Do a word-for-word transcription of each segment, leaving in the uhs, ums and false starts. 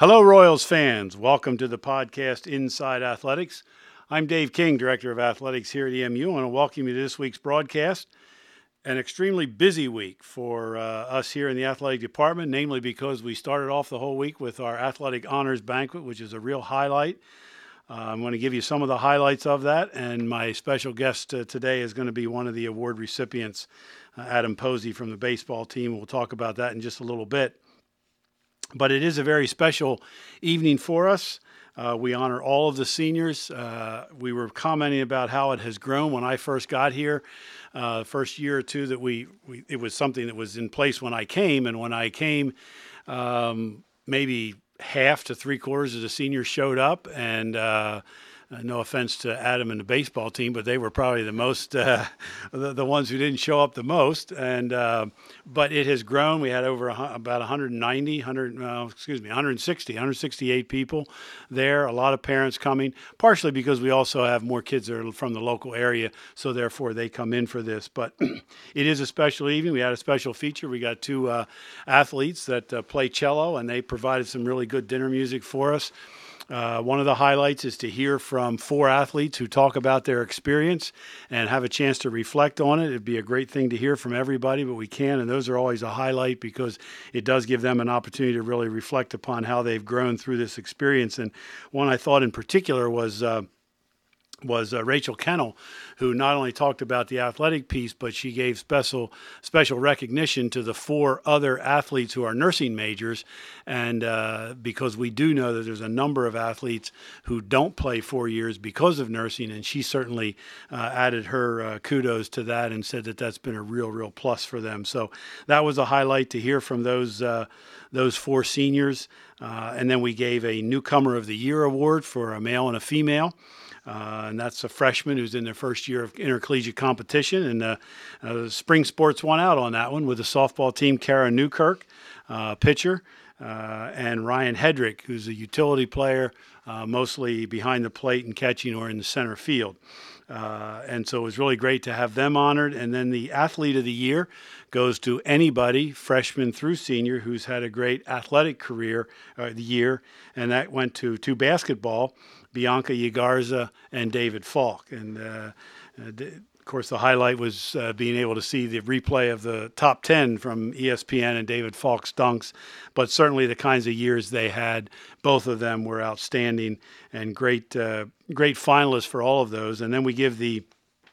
Hello, Royals fans. Welcome to the podcast Inside Athletics. I'm Dave King, Director of Athletics here at E M U. I want to welcome you to this week's broadcast. An extremely busy week for uh, us here in the athletic department, namely because we started off the whole week with our Athletic Honors Banquet, which is a real highlight. Uh, I'm going to give you some of the highlights of that, and my special guest uh, today is going to be one of the award recipients, uh, Adam Posey from the baseball team. We'll talk about that in just a little bit. But it is a very special evening for us. Uh, we honor all of the seniors. Uh, we were commenting about how it has grown when I first got here. Uh, the first year or two that we, we, it was something that was in place when I came. And when I came, um, maybe half to three quarters of the seniors showed up. And uh, no offense to Adam and the baseball team, but they were probably the most, uh, the, the ones who didn't show up the most. And uh, but it has grown. We had over a, about one hundred ninety, one hundred, uh, excuse me, one hundred sixty, one hundred sixty-eight people there. A lot of parents coming, partially because we also have more kids that are from the local area, so therefore they come in for this. But it is a special evening. We had a special feature. We got two uh, athletes that uh, play cello, and they provided some really good dinner music for us. Uh, one of the highlights is to hear from four athletes who talk about their experience and have a chance to reflect on it. It'd be a great thing to hear from everybody, but we can, and those are always a highlight because it does give them an opportunity to really reflect upon how they've grown through this experience. And one I thought in particular was uh, was uh, Rachel Kennel, who not only talked about the athletic piece, but she gave special special recognition to the four other athletes who are nursing majors. And uh, because we do know that there's a number of athletes who don't play four years because of nursing, and she certainly uh, added her uh, kudos to that and said that that's been a real, real plus for them. So that was a highlight to hear from those uh, those four seniors. Uh, and then we gave a Newcomer of the Year award for a male and a female. Uh, and that's a freshman who's in their first year of intercollegiate competition. And uh, uh, spring sports won out on that one with the softball team, Kara Newkirk, uh, pitcher, uh, and Ryan Hedrick, who's a utility player, uh, mostly behind the plate and catching or in the center field. Uh, and so it was really great to have them honored. And then the Athlete of the Year goes to anybody, freshman through senior, who's had a great athletic career uh, the year. And that went to, to basketball, Bianca Yagarza and David Falk. And, uh, uh, of course, the highlight was uh, being able to see the replay of the top ten from E S P N and David Falk's dunks. But certainly the kinds of years they had, both of them were outstanding and great, uh, great finalists for all of those. And then we give the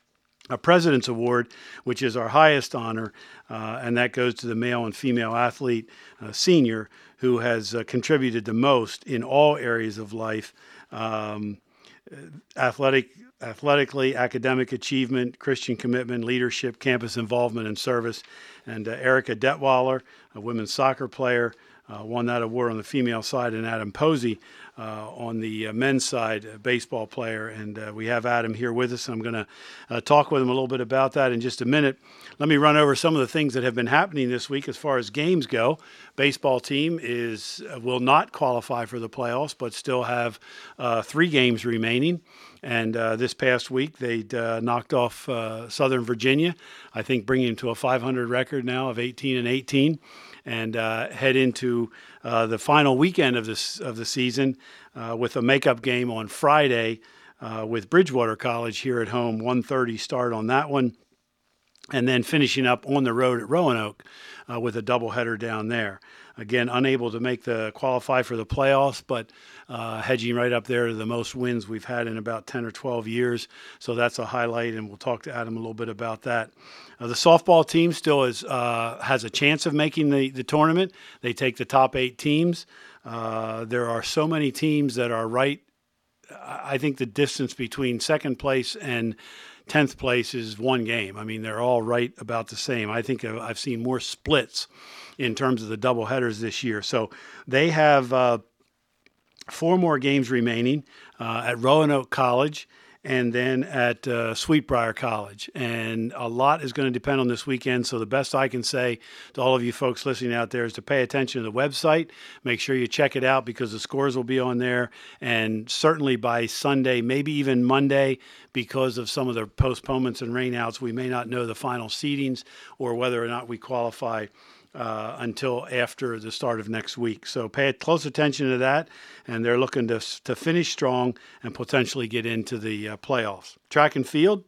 a President's Award, which is our highest honor, uh, and that goes to the male and female athlete uh, senior who has uh, contributed the most in all areas of life, um, athletic, athletically, academic achievement, Christian commitment, leadership, campus involvement, and service. And uh, Erica Detweiler, a women's soccer player, uh, won that award on the female side, and Adam Posey Uh, on the uh, men's side, a baseball player. And uh, we have Adam here with us. I'm going to uh, talk with him a little bit about that in just a minute. Let me run over some of the things that have been happening this week as far as games go. Baseball team is uh, will not qualify for the playoffs, but still have uh, three games remaining. And uh, this past week, they uh, knocked off uh, Southern Virginia, I think bringing them to a five hundred record now of eighteen and eighteen. And uh, head into uh, the final weekend of this of the season uh, with a makeup game on Friday uh, with Bridgewater College here at home, one thirty start on that one, and then finishing up on the road at Roanoke uh, with a doubleheader down there. Again, unable to make the qualify for the playoffs, but uh, hedging right up there to the most wins we've had in about ten or twelve years. So that's a highlight, and we'll talk to Adam a little bit about that. Uh, the softball team still is uh, has a chance of making the, the tournament. They take the top eight teams. Uh, there are so many teams that are right. I think the distance between second place and tenth place is one game. I mean, they're all right about the same. I think I've seen more splits in terms of the doubleheaders this year. So they have uh, four more games remaining uh, at Roanoke College and then at uh, Sweetbriar College. And a lot is going to depend on this weekend. So the best I can say to all of you folks listening out there is to pay attention to the website. Make sure you check it out because the scores will be on there. And certainly by Sunday, maybe even Monday, because of some of the postponements and rainouts, we may not know the final seedings or whether or not we qualify uh, until after the start of next week. So pay close attention to that, and they're looking to to finish strong and potentially get into the uh, playoffs. Track and field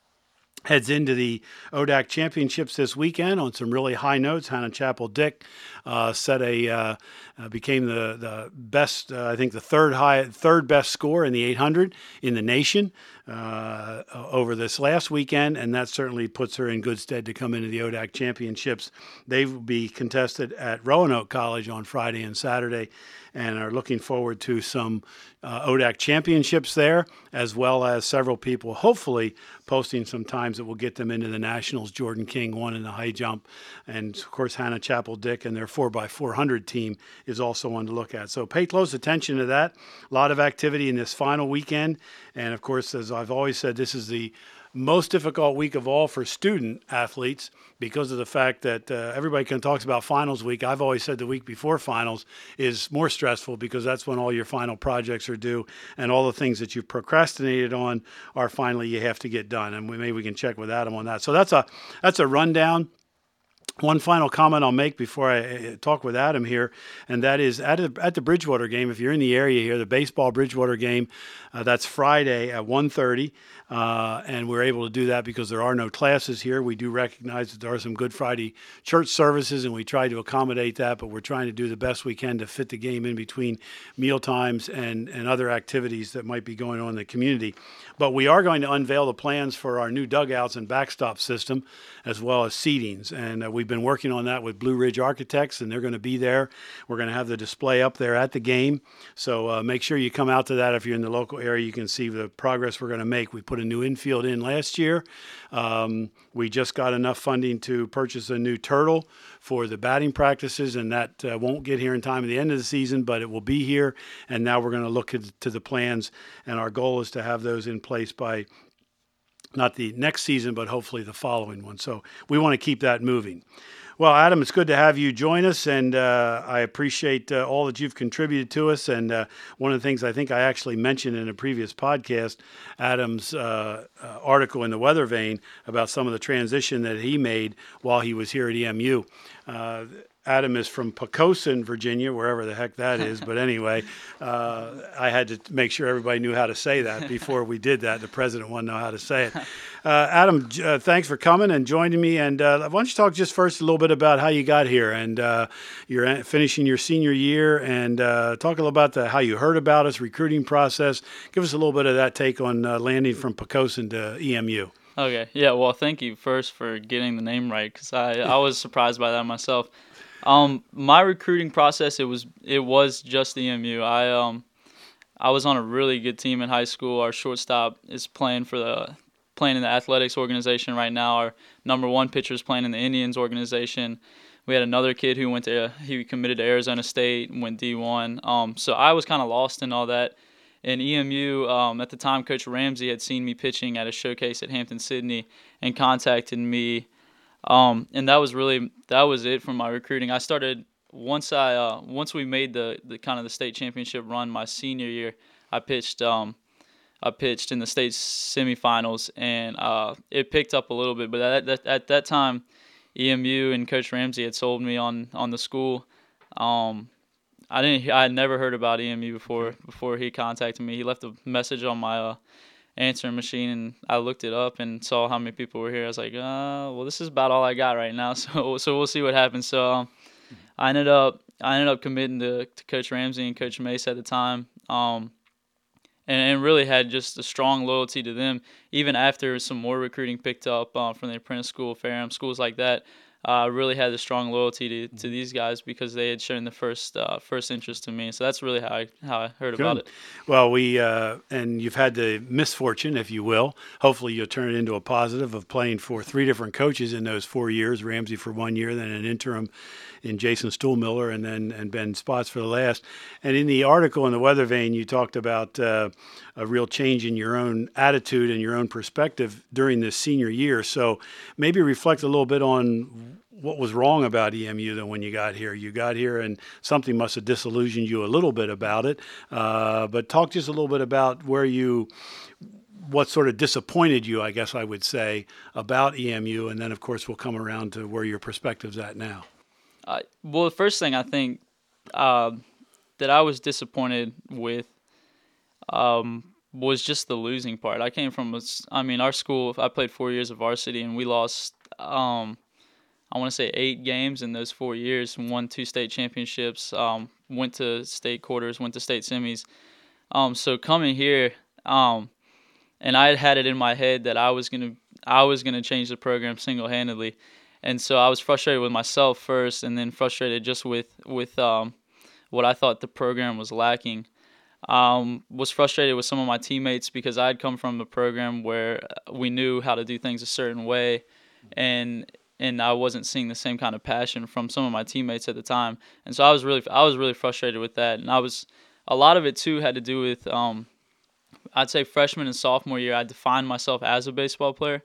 heads into the O D A C championships this weekend on some really high notes. Hannah Chapel Dick uh, set a uh, uh, became the the best, uh, I think the third high third best score in the eight hundred in the nation uh, over this last weekend, and that certainly puts her in good stead to come into the O D A C championships. They will be contested at Roanoke College on Friday and Saturday, and are looking forward to some uh, O D A C championships there, as well as several people hopefully posting some times that will get them into the nationals. Jordan King won in the high jump, and of course Hannah Chapel Dick and their four by four hundred team is also one to look at. So pay close attention to that. A lot of activity in this final weekend, and of course, as I've always said, this is the most difficult week of all for student athletes because of the fact that uh, everybody can talks about finals week. I've always said the week before finals is more stressful because that's when all your final projects are due and all the things that you've procrastinated on are finally you have to get done. And we, maybe we can check with Adam on that. So that's a that's a rundown. One final comment I'll make before I talk with Adam here, and that is at, a, at the Bridgewater game, if you're in the area here, the baseball Bridgewater game, uh, that's Friday at one thirty, uh, and we're able to do that because there are no classes here. We do recognize that there are some Good Friday church services, and we try to accommodate that, but we're trying to do the best we can to fit the game in between meal times and, and other activities that might be going on in the community. But we are going to unveil the plans for our new dugouts and backstop system, as well as seatings, and uh, we We've been working on that with Blue Ridge Architects, and they're going to be there. We're going to have the display up there at the game. So uh, make sure you come out to that if you're in the local area. You can see the progress we're going to make. We put a new infield in last year. Um, we just got enough funding to purchase a new turtle for the batting practices, and that uh, won't get here in time at the end of the season, but it will be here. And now we're going to look at, to the plans, and our goal is to have those in place by not the next season, but hopefully the following one. So we want to keep that moving. Well, Adam, it's good to have you join us, and uh, I appreciate uh, all that you've contributed to us. And uh, one of the things I think I actually mentioned in a previous podcast, Adam's uh, uh, article in the Weather Vane about some of the transition that he made while he was here at E M U. Uh, Adam is from Poquoson, Virginia, wherever the heck that is. But anyway, uh, I had to make sure everybody knew how to say that before we did that. The president wanted to know how to say it. Uh, Adam, uh, thanks for coming and joining me. And uh, why don't you talk just first a little bit about how you got here and uh, you're finishing your senior year, and uh, talk a little about the, how you heard about us, recruiting process. Give us a little bit of that take on uh, landing from Poquoson to E M U. Okay. Yeah, well, thank you first for getting the name right, because I, I was surprised by that myself. Um, my recruiting process, it was it was just E M U. I um I was on a really good team in high school. Our shortstop is playing for the playing in the athletics organization right now. Our number one pitcher is playing in the Indians organization. We had another kid who went to he committed to Arizona State and went D one. Um, so I was kind of lost in all that. In E M U, um, at the time, Coach Ramsey had seen me pitching at a showcase at Hampton-Sydney and contacted me. Um, and that was really that was it for my recruiting. I started once I uh, once we made the, the kind of the state championship run my senior year. I pitched um, I pitched in the state semifinals, and uh, it picked up a little bit. But at that, at that time, E M U and Coach Ramsey had sold me on on the school. Um, I didn't I had never heard about E M U before before he contacted me. He left a message on my uh, answering machine, and I looked it up and saw how many people were here. I was like, uh, well, this is about all I got right now, so so we'll see what happens. So um, I ended up I ended up committing to, to Coach Ramsey and Coach Mace at the time, um, and, and really had just a strong loyalty to them. Even after some more recruiting picked up uh, from the apprentice school, Ferrum, schools like that, I uh, really had a strong loyalty to, to these guys because they had shown the first uh, first interest in me. So that's really how I how I heard Good. about it. Well, we uh, and you've had the misfortune, if you will. Hopefully, you'll turn it into a positive of playing for three different coaches in those four years. Ramsey for one year, then an interim in Jason Stuhlmiller, and then and Ben Spots for the last. And in the article in the Weather Vane, you talked about uh, a real change in your own attitude and your own perspective during this senior year. So maybe reflect a little bit on what was wrong about E M U then when you got here. You got here and something must have disillusioned you a little bit about it. Uh, but talk just a little bit about where you, what sort of disappointed you, I guess I would say, about E M U. And then, of course, we'll come around to where your perspective's at now. Uh, well, the first thing I think uh, that I was disappointed with um, was just the losing part. I came from, a s I mean, our school, I played four years of varsity, and we lost, um, I want to say, eight games in those four years, won two state championships, um, went to state quarters, went to state semis. Um, so coming here, um, and I had had it in my head that I was gonna, I was gonna change the program single-handedly, and so I was frustrated with myself first, and then frustrated just with with um, what I thought the program was lacking. Um, was frustrated with some of my teammates because I had come from a program where we knew how to do things a certain way, and and I wasn't seeing the same kind of passion from some of my teammates at the time, and so I was really I was really frustrated with that, and I was a lot of it too had to do with um, I'd say freshman and sophomore year I defined myself as a baseball player,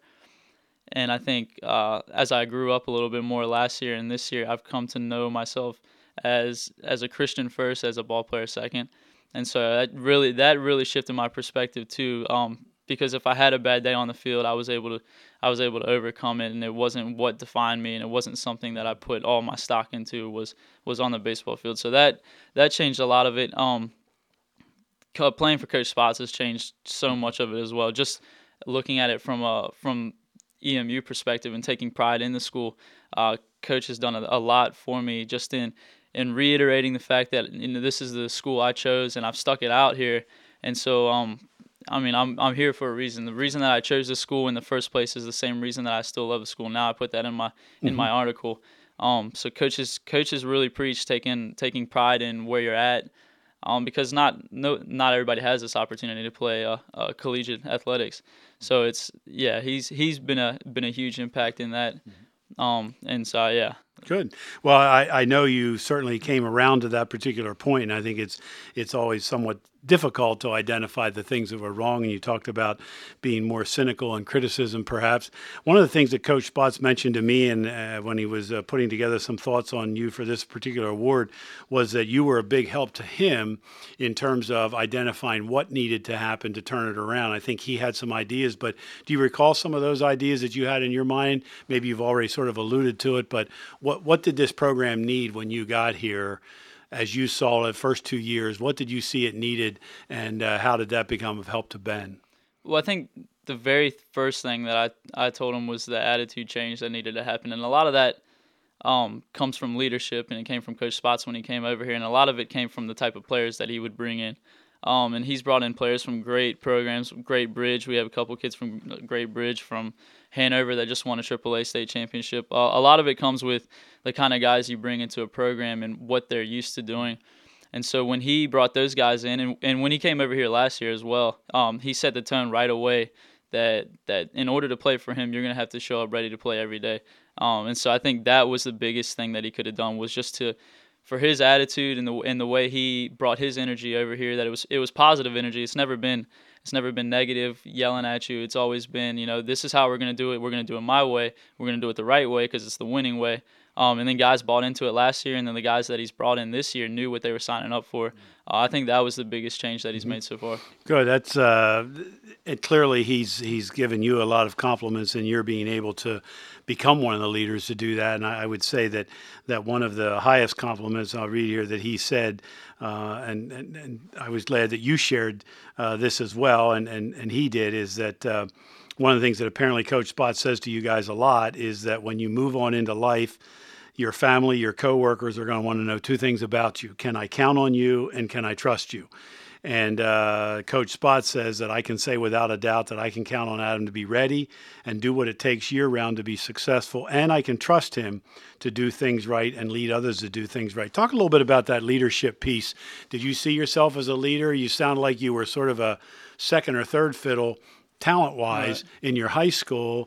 and I think uh, as I grew up a little bit more last year and this year I've come to know myself as as a Christian first, as a ball player second. And so that really that really shifted my perspective too. Um, because if I had a bad day on the field, I was able to I was able to overcome it, and it wasn't what defined me, and it wasn't something that I put all my stock into was was on the baseball field. So that that changed a lot of it. Um, playing for Coach Spots has changed so much of it as well. Just looking at it from a from E M U perspective and taking pride in the school, uh, Coach has done a, a lot for me just in. and reiterating the fact that, you know, this is the school I chose and I've stuck it out here. And so, um, I mean, I'm I'm here for a reason. The reason that I chose this school in the first place is the same reason that I still love the school now. I put that in my mm-hmm. in my article. Um, so coaches coaches really preach taking taking pride in where you're at, um, because not no not everybody has this opportunity to play uh, uh, collegiate athletics. So it's yeah he's he's been a been a huge impact in that. Um, and so yeah. Good. Well, I, I know you certainly came around to that particular point, and I think it's it's always somewhat difficult to identify the things that were wrong. And you talked about being more cynical and criticism, perhaps. One of the things that Coach Spots mentioned to me, and uh, when he was uh, putting together some thoughts on you for this particular award, was that you were a big help to him in terms of identifying what needed to happen to turn it around. I think he had some ideas, but do you recall some of those ideas that you had in your mind? Maybe you've already sort of alluded to it, but what what did this program need when you got here? As you saw the first two years, what did you see it needed, and uh, how did that become of help to Ben? Well, I think the very first thing that I, I told him was the attitude change that needed to happen, and a lot of that um, comes from leadership, and it came from Coach Spots when he came over here, and a lot of it came from the type of players that he would bring in. Um, and he's brought in players from great programs, Great Bridge. We have a couple kids from Great Bridge from Hanover that just won a triple A state championship. Uh, a lot of it comes with the kind of guys you bring into a program and what they're used to doing. And so when he brought those guys in, and, and when he came over here last year as well, um, he set the tone right away that that in order to play for him, you're going to have to show up ready to play every day. Um, and so I think that was the biggest thing that he could have done, was just to – for his attitude and the and the way he brought his energy over here, that it was it was positive energy. It's never been it's never been negative, yelling at you. It's always been, you know, this is how we're going to do it. We're going to do it my way. We're going to do it the right way because it's the winning way. Um, and then guys bought into it last year, and then the guys that he's brought in this year knew what they were signing up for. Uh, I think that was the biggest change that he's made so far. Good. That's uh, it. Clearly, he's he's given you a lot of compliments, and you're being able to become one of the leaders to do that. And I, I would say that that one of the highest compliments, I'll read here, that he said, uh, and, and and I was glad that you shared uh, this as well, and and and he did, is that. Uh, one of the things that apparently Coach Spots says to you guys a lot is that when you move on into life, your family, your coworkers are going to want to know two things about you. Can I count on you, and can I trust you? And uh, Coach Spots says that I can say without a doubt that I can count on Adam to be ready and do what it takes year-round to be successful, and I can trust him to do things right and lead others to do things right. Talk a little bit about that leadership piece. Did you see yourself as a leader? You sound like you were sort of a second or third fiddle talent-wise right. in your high school.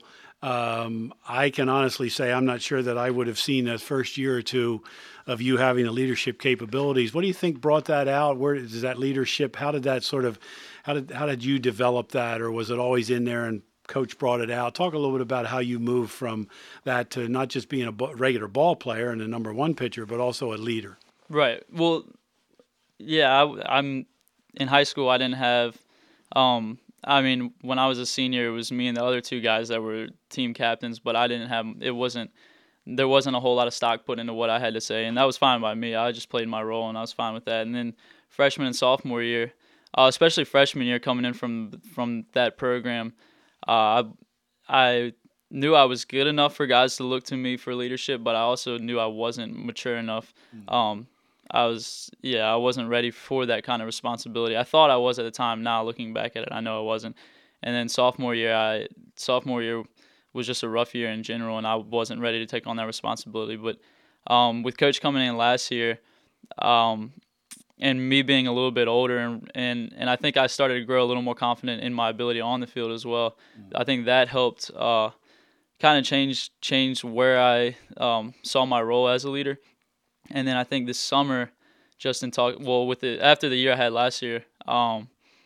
Um, I can honestly say I'm not sure that I would have seen that first year or two of you having the leadership capabilities. What do you think brought that out? Where is that leadership? How did that sort of, how did how did you develop that, or was it always in there and Coach brought it out? Talk a little bit about how you moved from that to not just being a regular ball player and a number one pitcher, but also a leader. Right. Well, yeah, I, I'm in high school. I didn't have. Um, I mean, when I was a senior, it was me and the other two guys that were team captains, but I didn't have, it wasn't there wasn't a whole lot of stock put into what I had to say, and that was fine by me. I just played my role, and I was fine with that. And then freshman and sophomore year, uh, especially freshman year, coming in from from that program, uh, I, I knew I was good enough for guys to look to me for leadership, but I also knew I wasn't mature enough. Um, I was, yeah, I wasn't ready for that kind of responsibility. I thought I was at the time. Now looking back at it, I know I wasn't. And then sophomore year, I sophomore year was just a rough year in general, and I wasn't ready to take on that responsibility. But um, with Coach coming in last year, um, and me being a little bit older, and, and, and I think I started to grow a little more confident in my ability on the field as well. Mm-hmm. I think that helped uh, kind of change change where I um, saw my role as a leader. And then I think this summer, just in talk, well, with the after the year I had last year, um,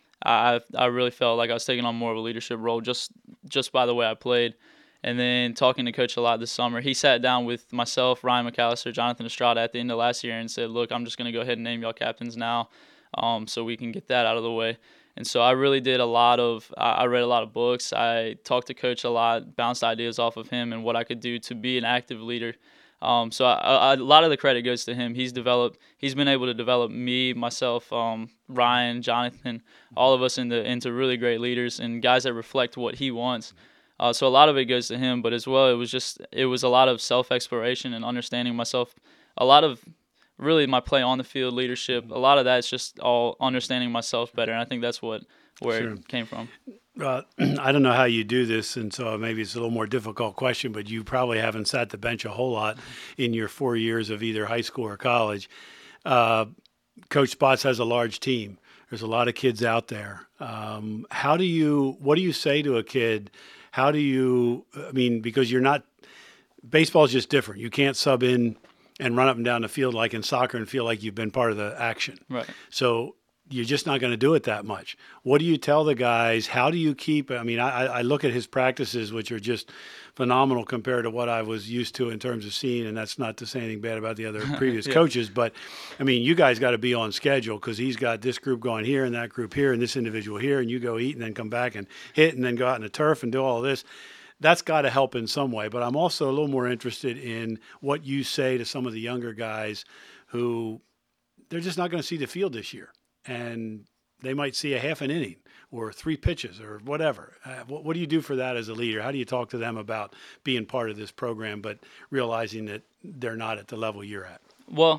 I I really felt like I was taking on more of a leadership role just just by the way I played. And then talking to Coach a lot this summer, he sat down with myself, Ryan McAllister, Jonathan Estrada at the end of last year and said, look, I'm just going to go ahead and name y'all captains now um, so we can get that out of the way. And so I really did a lot of, I read a lot of books. I talked to Coach a lot, bounced ideas off of him and what I could do to be an active leader. Um, so I, I, a lot of the credit goes to him. He's developed, he's been able to develop me, myself, um, Ryan, Jonathan, all of us into, into really great leaders and guys that reflect what he wants. Uh, so a lot of it goes to him, but as well, it was just, it was a lot of self-exploration and understanding myself. A lot of really my play on the field leadership, a lot of that's just all understanding myself better. And I think that's what, where sure. it came from. Uh, I don't know how you do this, and so maybe it's a little more difficult question, but you probably haven't sat the bench a whole lot in your four years of either high school or college. Uh, Coach Spots has a large team. There's a lot of kids out there. Um, how do you, what do you say to a kid? How do you, I mean, because you're not, baseball is just different. You can't sub in and run up and down the field like in soccer and feel like you've been part of the action. Right. So you're just not going to do it that much. What do you tell the guys? How do you keep, I mean, I, I look at his practices, which are just phenomenal compared to what I was used to in terms of seeing, and that's not to say anything bad about the other previous yeah. coaches, but I mean, you guys got to be on schedule because he's got this group going here and that group here and this individual here, and you go eat and then come back and hit and then go out in the turf and do all this. That's got to help in some way, but I'm also a little more interested in what you say to some of the younger guys who they're just not going to see the field this year. And they might see a half an inning or three pitches or whatever. Uh, what, what do you do for that as a leader? How do you talk to them about being part of this program, but realizing that they're not at the level you're at? Well,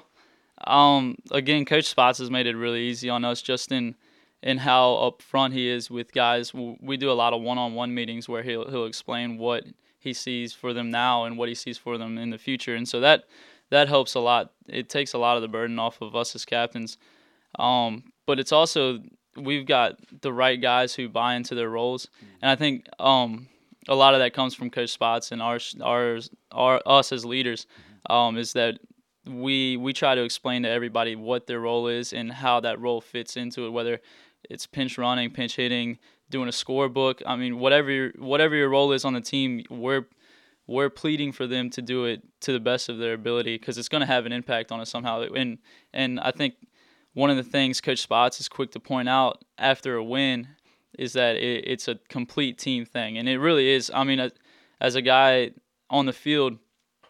um, again, Coach Spots has made it really easy on us just in in how upfront he is with guys. We do a lot of one-on-one meetings where he'll he'll explain what he sees for them now and what he sees for them in the future. And so that that helps a lot. It takes a lot of the burden off of us as captains. Um, but it's also, we've got the right guys who buy into their roles. And I think um, a lot of that comes from Coach Spots and our, our, our us as leaders, um, is that we we try to explain to everybody what their role is and how that role fits into it, whether it's pinch running, pinch hitting, doing a scorebook. I mean, whatever your, whatever your role is on the team, we're we're pleading for them to do it to the best of their ability because it's going to have an impact on us somehow. And and I think one of the things Coach Spots is quick to point out after a win is that it, it's a complete team thing. And it really is. I mean, as a guy on the field,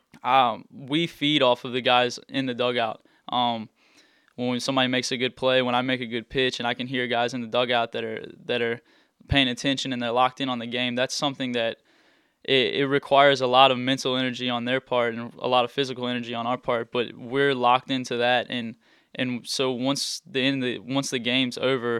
um, we feed off of the guys in the dugout. Um, when somebody makes a good play, when I make a good pitch, and I can hear guys in the dugout that are that are paying attention and they're locked in on the game, that's something that it, it requires a lot of mental energy on their part and a lot of physical energy on our part. But we're locked into that, and And so once the end the once the game's over,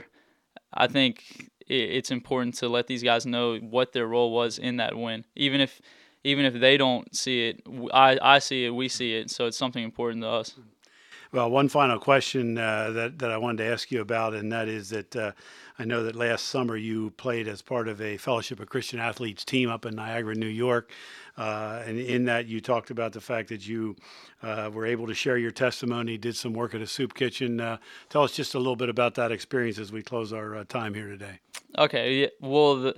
I think it, it's important to let these guys know what their role was in that win. Even if even if they don't see it, I, I see it, we see it. So it's something important to us. Well, one final question uh, that, that I wanted to ask you about, and that is that uh, I know that last summer you played as part of a Fellowship of Christian Athletes team up in Niagara, New York. Uh, and in that you talked about the fact that you uh, were able to share your testimony, did some work at a soup kitchen. Uh, tell us just a little bit about that experience as we close our uh, time here today. Okay. Yeah, well, the,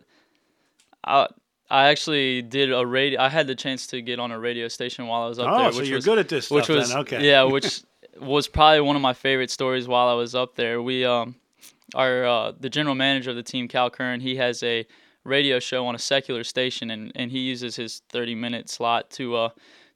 I, I actually did a radio. I had the chance to get on a radio station while I was up oh, there. Oh, so which you're was, good at this stuff which was, then. Okay. Yeah, which was probably one of my favorite stories while I was up there. We, um, our uh, the general manager of the team, Cal Kern, he has a radio show on a secular station, and, and he uses his thirty-minute slot to uh,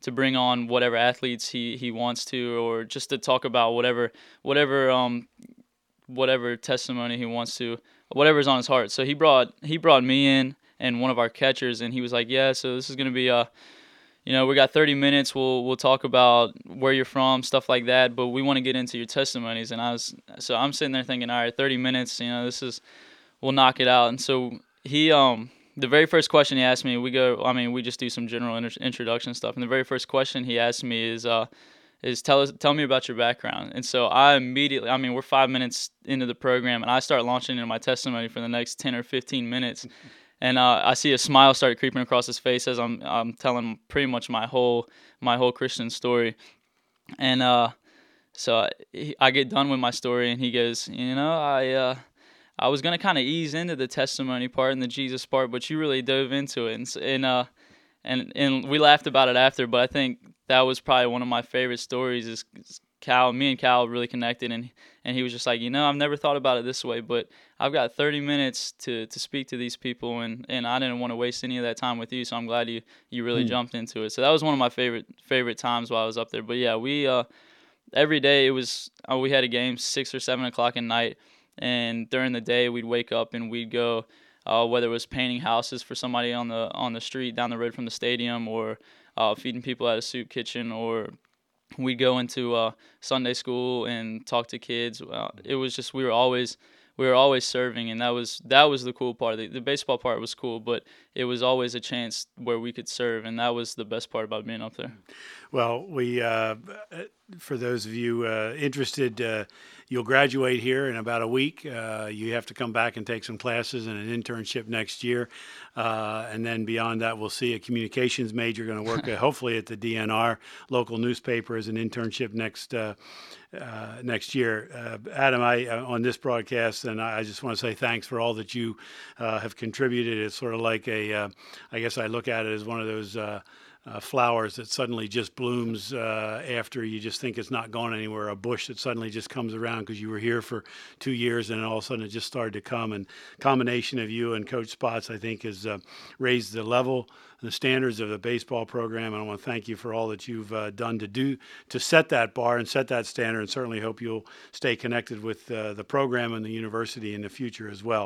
to bring on whatever athletes he, he wants to, or just to talk about whatever whatever um whatever testimony he wants to, whatever's on his heart. So he brought he brought me in and one of our catchers, and he was like, yeah, so this is gonna be a you know, we got thirty minutes. We'll we'll talk about where you're from, stuff like that. But we want to get into your testimonies. And I was so I'm sitting there thinking, all right, thirty minutes. You know, this is we'll knock it out. And so he um the very first question he asked me, we go. I mean, we just do some general inter- introduction stuff. And the very first question he asked me is uh is tell us tell me about your background. And so I immediately, I mean, we're five minutes into the program, and I start launching into my testimony for the next ten or fifteen minutes. And uh, I see a smile start creeping across his face as I'm I'm telling pretty much my whole my whole Christian story. And uh, so I, I get done with my story, and he goes, you know, I uh, I was gonna kind of ease into the testimony part and the Jesus part, but you really dove into it, and and uh, and and we laughed about it after. But I think that was probably one of my favorite stories. Is Cal, me and Cal really connected, and and he was just like, you know, I've never thought about it this way, but I've got thirty minutes to, to speak to these people, and, and I didn't want to waste any of that time with you, so I'm glad you, you really mm. jumped into it. So that was one of my favorite favorite times while I was up there. But yeah, we uh, every day it was uh, we had a game six or seven o'clock at night, and during the day we'd wake up and we'd go, uh, whether it was painting houses for somebody on the on the street down the road from the stadium, or uh, feeding people at a soup kitchen, or we'd go into uh, Sunday school and talk to kids. Uh, it was just we were always we were always serving, and that was that was the cool part. The, the baseball part was cool, but it was always a chance where we could serve, and that was the best part about being up there. Well, we uh, for those of you uh, interested, uh, you'll graduate here in about a week. Uh, you have to come back and take some classes and an internship next year. Uh, and then beyond that, we'll see a communications major going to work uh, hopefully at the D N R local newspaper as an internship next uh, uh, next year. Uh, Adam, I uh, on this broadcast, and I just want to say thanks for all that you uh, have contributed. It's sort of like a, uh, I guess I look at it as one of those uh, Uh, flowers that suddenly just blooms uh, after you just think it's not going anywhere, a bush that suddenly just comes around because you were here for two years and all of a sudden it just started to come. And combination of you and Coach Spots, I think, has uh, raised the level and the standards of the baseball program. And I want to thank you for all that you've uh, done to do to set that bar and set that standard, and certainly hope you'll stay connected with uh, the program and the university in the future as well.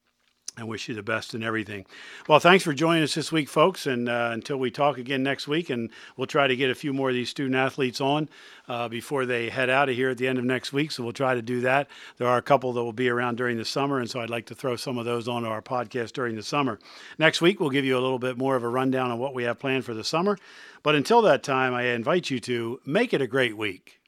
I wish you the best in everything. Well, thanks for joining us this week, folks. And uh, until we talk again next week, and we'll try to get a few more of these student athletes on uh, before they head out of here at the end of next week. So we'll try to do that. There are a couple that will be around during the summer, and so I'd like to throw some of those onto our podcast during the summer. Next week, we'll give you a little bit more of a rundown on what we have planned for the summer. But until that time, I invite you to make it a great week.